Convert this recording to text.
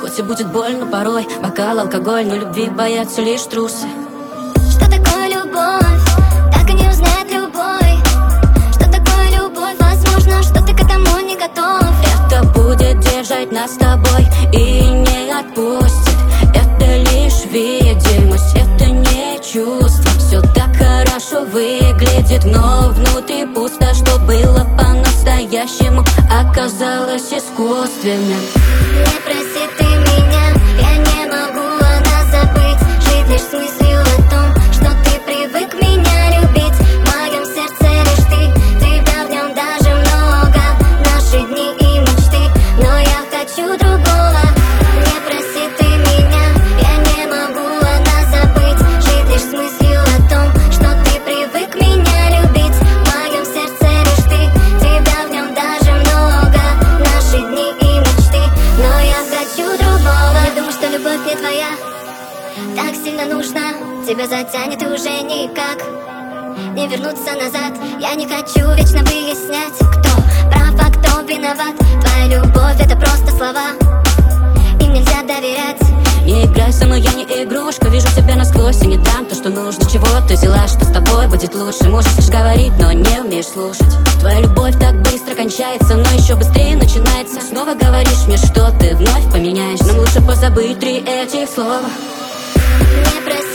хоть и будет больно порой. Бокал, алкоголь, но любви боятся лишь трусы. Что такое любовь? Так и не узнать любой. Что такое любовь? Возможно, что ты к этому не готов. Это будет держать нас с тобой и не отпустит. Это лишь видимость, это не чувство. Все так хорошо выглядит, но внутри пусто. Что было по-настоящему, оказалось искусственным. Не проси ты меня, я не могу о нас забыть. Жить лишь с мыслью о том, что ты привык меня любить. В моем сердце лишь ты, тебя в нем даже много. Наши дни и мечты, но я хочу другого. Не проси ты меня, я не могу о нас забыть. Жить лишь с мыслью о том, что ты привык меня любить. В моем сердце лишь ты, тебя в нем даже много. Наши дни и мечты, но я хочу другого. Я думаю, что любовь не твоя так сильно нужна. Тебя затянет и уже никак не вернуться назад. Я не хочу вечно выяснять, кто прав, а кто виноват. Твоя любовь — это просто слова, им нельзя доверять. Не играй со мной, я не игрушка. Вижу тебя насквозь и не дам то, что нужно. Чего ты взяла, что с тобой будет лучше? Можешь лишь говорить, но не умеешь слушать. Твоя любовь так быстро кончается, но еще быстрее начинается. Снова говоришь мне, что ты вновь поменяешь. Нам лучше позабыть 3 этих слова. Не проси